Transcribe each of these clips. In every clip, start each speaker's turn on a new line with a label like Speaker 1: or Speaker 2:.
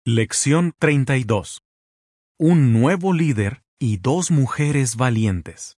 Speaker 1: Lección 32. Un nuevo líder y dos mujeres valientes.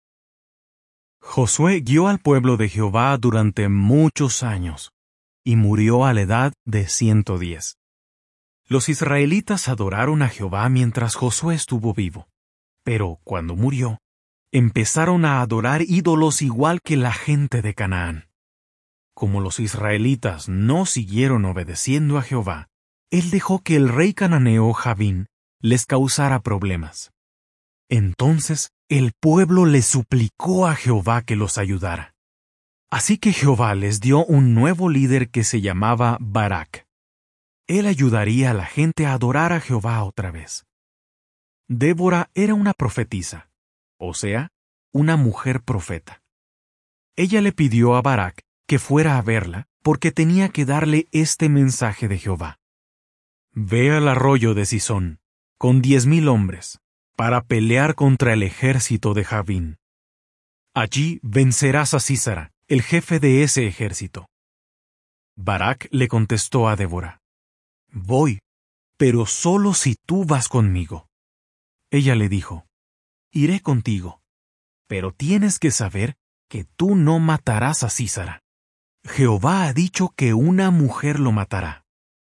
Speaker 1: Josué guió al pueblo de Jehová durante muchos años y murió a la edad de 110. Los israelitas adoraron a Jehová mientras Josué estuvo vivo, pero cuando murió, empezaron a adorar ídolos igual que la gente de Canaán. Como los israelitas no siguieron obedeciendo a Jehová, él dejó que el rey cananeo Javín les causara problemas. Entonces el pueblo le suplicó a Jehová que los ayudara. Así que Jehová les dio un nuevo líder que se llamaba Barac. Él ayudaría a la gente a adorar a Jehová otra vez. Débora era una profetisa, o sea, una mujer profeta. Ella le pidió a Barac que fuera a verla porque tenía que darle este mensaje de Jehová. Ve al arroyo de Sisón, con 10,000 hombres, para pelear contra el ejército de Javín. Allí vencerás a Sísara, el jefe de ese ejército. Barac le contestó a Débora: Voy, pero solo si tú vas conmigo. Ella le dijo: Iré contigo, pero tienes que saber que tú no matarás a Sísara. Jehová ha dicho que una mujer lo matará.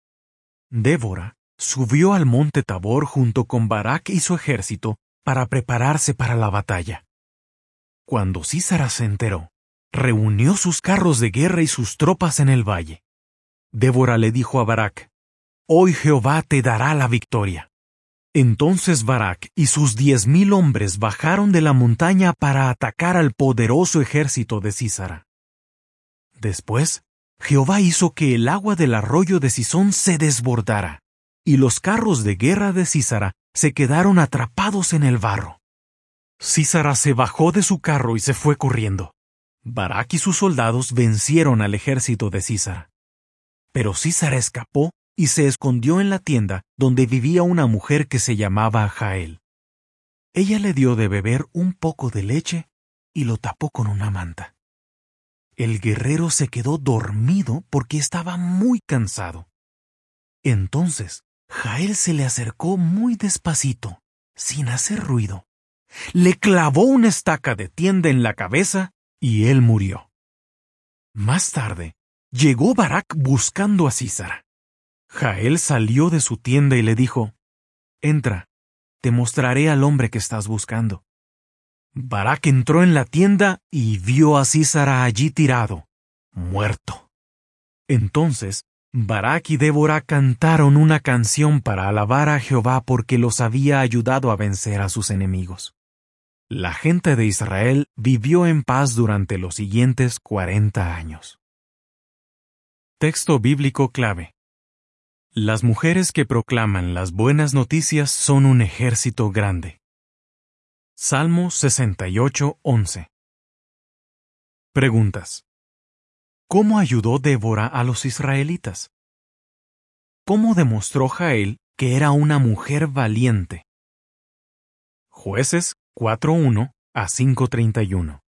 Speaker 1: Débora subió al monte Tabor junto con Barac y su ejército para prepararse para la batalla. Cuando Sísara se enteró, reunió sus carros de guerra y sus tropas en el valle. Débora le dijo a Barac: Hoy Jehová te dará la victoria. Entonces Barac y sus 10,000 hombres bajaron de la montaña para atacar al poderoso ejército de Sísara. Después, Jehová hizo que el agua del arroyo de Sisón se desbordara, y los carros de guerra de Sísara se quedaron atrapados en el barro. Sísara se bajó de su carro y se fue corriendo. Barac y sus soldados vencieron al ejército de Sísara. Pero Sísara escapó y se escondió en la tienda donde vivía una mujer que se llamaba Jael. Ella le dio de beber un poco de leche y lo tapó con una manta. El guerrero se quedó dormido porque estaba muy cansado. Entonces, Jael se le acercó muy despacito, sin hacer ruido. Le clavó una estaca de tienda en la cabeza y él murió. Más tarde, llegó Barac buscando a Sísara. Jael salió de su tienda y le dijo: Entra, te mostraré al hombre que estás buscando. Barac entró en la tienda y vio a Sísara allí tirado, muerto. Entonces, Barac y Débora cantaron una canción para alabar a Jehová porque los había ayudado a vencer a sus enemigos. La gente de Israel vivió en paz durante los siguientes 40 años. Texto bíblico clave. Las mujeres que proclaman las buenas noticias son un ejército grande. Salmo 68:11. Preguntas. ¿Cómo ayudó Débora a los israelitas? ¿Cómo demostró Jael que era una mujer valiente? Jueces 4:1 a 5:31.